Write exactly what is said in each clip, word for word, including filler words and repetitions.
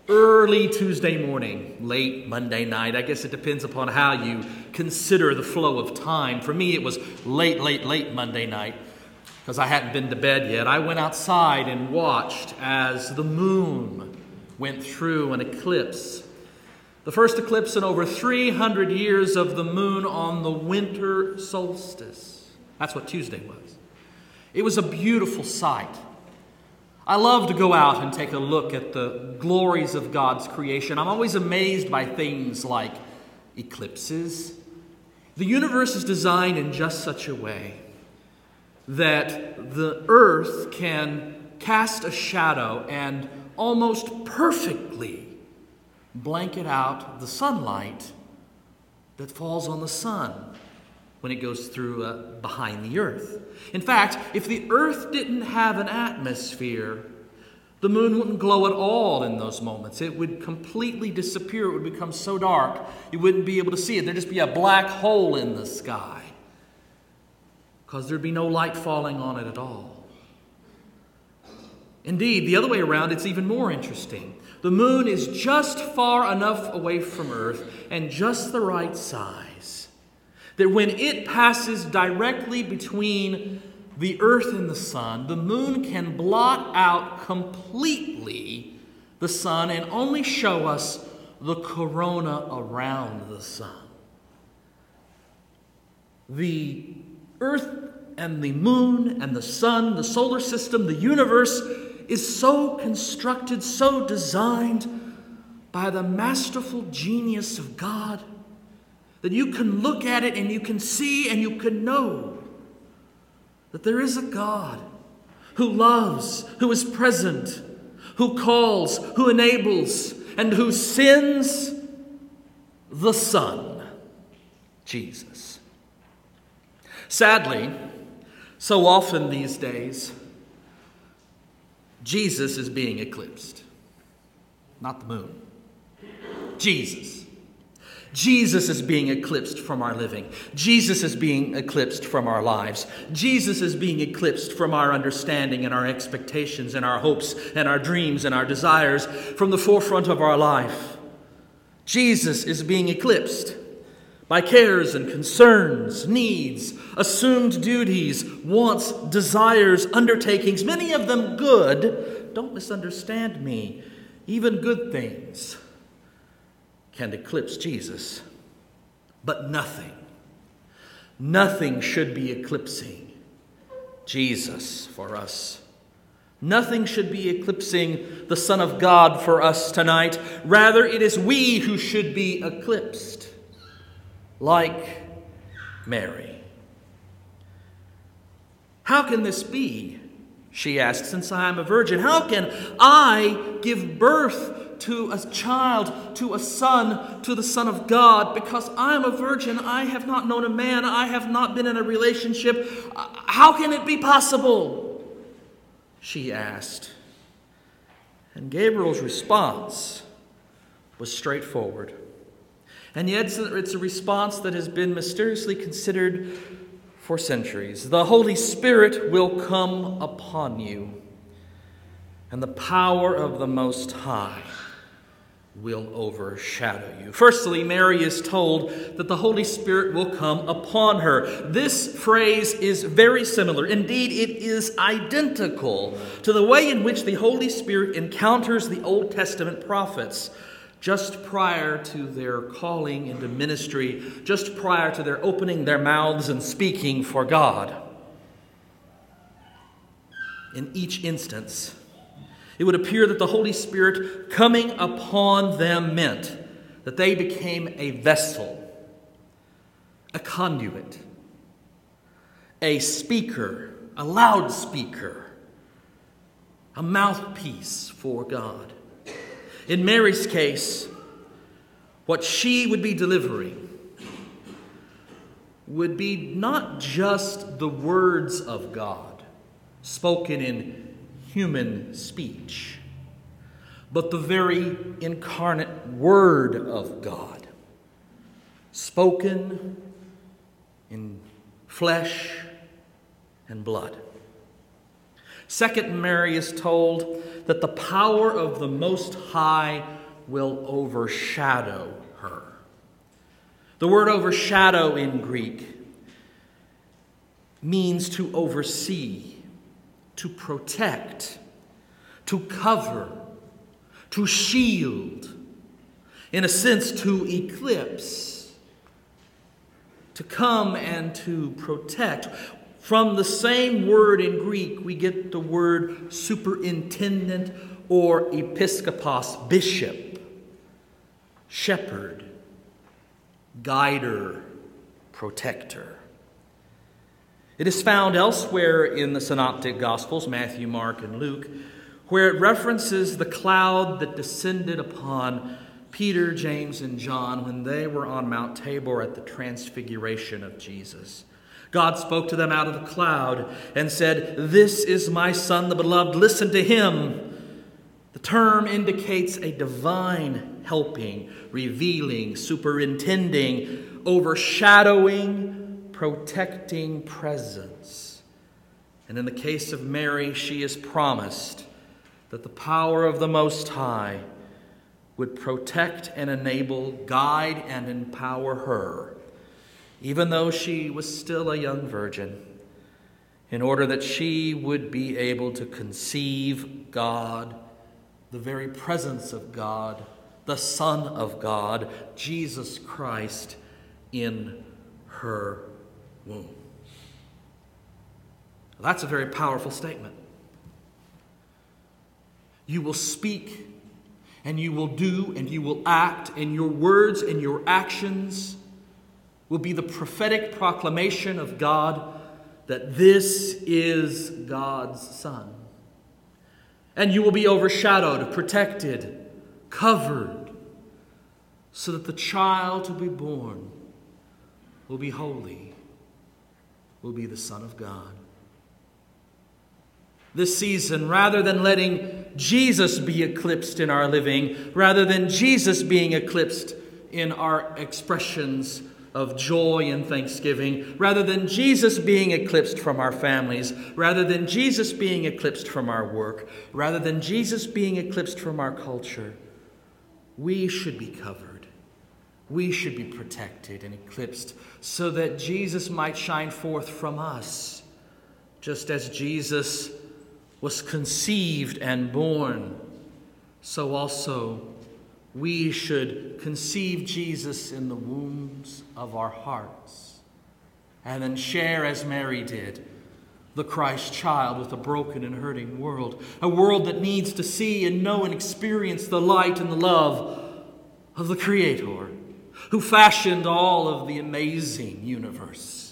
early Tuesday morning, late Monday night. I guess it depends upon how you consider the flow of time. For me, it was late, late, late Monday night because I hadn't been to bed yet. I went outside and watched as the moon went through an eclipse. The first eclipse in over three hundred years of the moon on the winter solstice. That's what Tuesday was. It was a beautiful sight. I love to go out and take a look at the glories of God's creation. I'm always amazed by things like eclipses. The universe is designed in just such a way that the earth can cast a shadow and almost perfectly blanket out the sunlight that falls on the sun when it goes through uh, behind the earth. In fact, if the earth didn't have an atmosphere, the moon wouldn't glow at all in those moments. It would completely disappear. It would become so dark you wouldn't be able to see it. There'd just be a black hole in the sky because there'd be no light falling on it at all. Indeed, the other way around, it's even more interesting. The moon is just far enough away from Earth and just the right size that when it passes directly between the earth and the sun, the moon can blot out completely the sun and only show us the corona around the sun. The earth and the moon and the sun, the solar system, the universe is so constructed, so designed by the masterful genius of God that you can look at it and you can see and you can know that there is a God who loves, who is present, who calls, who enables, and who sends the Son, Jesus. Sadly, so often these days, Jesus is being eclipsed, not the moon. Jesus. Jesus is being eclipsed from our living. Jesus is being eclipsed from our lives. Jesus is being eclipsed from our understanding and our expectations and our hopes and our dreams and our desires from the forefront of our life. Jesus is being eclipsed by cares and concerns, needs, assumed duties, wants, desires, undertakings, many of them good. Don't misunderstand me. Even good things can eclipse Jesus. But nothing, nothing should be eclipsing Jesus for us. Nothing should be eclipsing the Son of God for us tonight. Rather, it is we who should be eclipsed, like Mary. How can this be? She asked, since I am a virgin. How can I give birth to a child, to a son, to the Son of God? Because I am a virgin, I have not known a man, I have not been in a relationship. How can it be possible? She asked. And Gabriel's response was straightforward. And yet it's a response that has been mysteriously considered for centuries. The Holy Spirit will come upon you, and the power of the Most High will overshadow you. Firstly, Mary is told that the Holy Spirit will come upon her. This phrase is very similar. Indeed, it is identical to the way in which the Holy Spirit encounters the Old Testament prophets just prior to their calling into ministry, just prior to their opening their mouths and speaking for God. In each instance, it would appear that the Holy Spirit coming upon them meant that they became a vessel, a conduit, a speaker, a loudspeaker, a mouthpiece for God. In Mary's case, what she would be delivering would be not just the words of God spoken in human speech, but the very incarnate Word of God, spoken in flesh and blood. Second, Mary is told that the power of the Most High will overshadow her. The word overshadow in Greek means to oversee, to protect, to cover, to shield, in a sense to eclipse, to come and to protect. From the same word in Greek, we get the word superintendent or episkopos, bishop, shepherd, guider, protector. It is found elsewhere in the Synoptic Gospels, Matthew, Mark, and Luke, where it references the cloud that descended upon Peter, James, and John when they were on Mount Tabor at the transfiguration of Jesus. God spoke to them out of the cloud and said, "This is my Son, the beloved. Listen to him." The term indicates a divine helping, revealing, superintending, overshadowing, protecting presence. And in the case of Mary, she is promised that the power of the Most High would protect and enable, guide and empower her, even though she was still a young virgin, in order that she would be able to conceive God, the very presence of God, the Son of God, Jesus Christ, in her womb. That's a very powerful statement. You will speak and you will do and you will act, and your words and your actions will be the prophetic proclamation of God that this is God's Son. And you will be overshadowed, protected, covered, so that the child to be born will be holy, will be the Son of God. This season, rather than letting Jesus be eclipsed in our living, rather than Jesus being eclipsed in our expressions of joy and thanksgiving, rather than Jesus being eclipsed from our families, rather than Jesus being eclipsed from our work, rather than Jesus being eclipsed from our culture, we should be covered. We should be protected and eclipsed so that Jesus might shine forth from us, just as Jesus was conceived and born, so also we should conceive Jesus in the wombs of our hearts and then share, as Mary did, the Christ child with a broken and hurting world, a world that needs to see and know and experience the light and the love of the Creator who fashioned all of the amazing universe.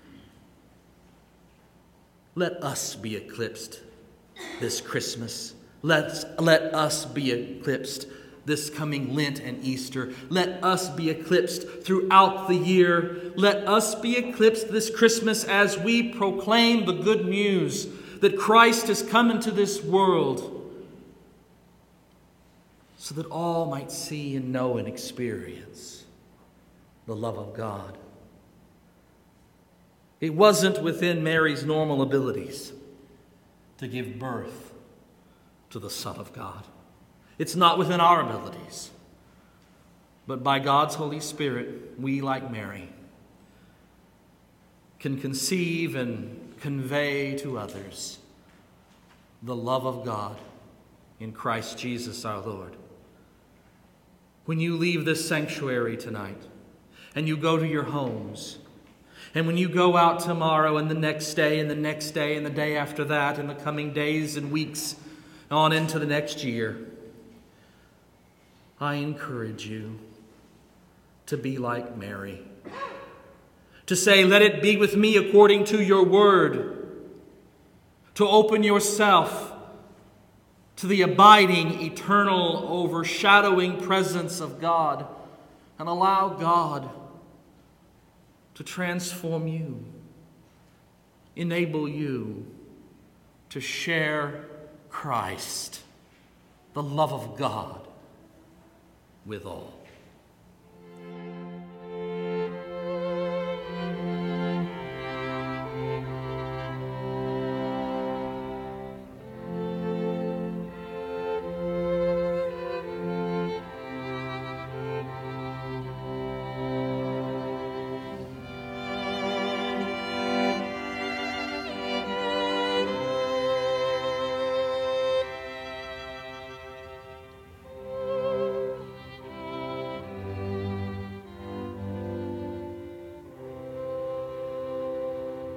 Let us be eclipsed this Christmas. Let's, let us be eclipsed this coming Lent and Easter. Let us be eclipsed throughout the year. Let us be eclipsed this Christmas as we proclaim the good news that Christ has come into this world so that all might see and know and experience the love of God. It wasn't within Mary's normal abilities to give birth to the Son of God. It's not within our abilities. But by God's Holy Spirit, we, like Mary, can conceive and convey to others the love of God in Christ Jesus our Lord. When you leave this sanctuary tonight and you go to your homes, and when you go out tomorrow and the next day and the next day and the day after that and the coming days and weeks on into the next year, I encourage you to be like Mary. To say, let it be with me according to your word. To open yourself to the abiding, eternal, overshadowing presence of God and allow God to transform you, enable you to share Christ, the love of God, with all.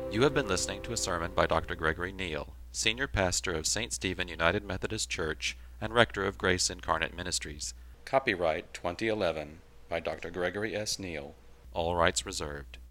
You have been listening to a sermon by Doctor Gregory Neal, Senior Pastor of Saint Stephen United Methodist Church and Rector of Grace Incarnate Ministries. Copyright twenty eleven by Doctor Gregory S. Neal. All rights reserved.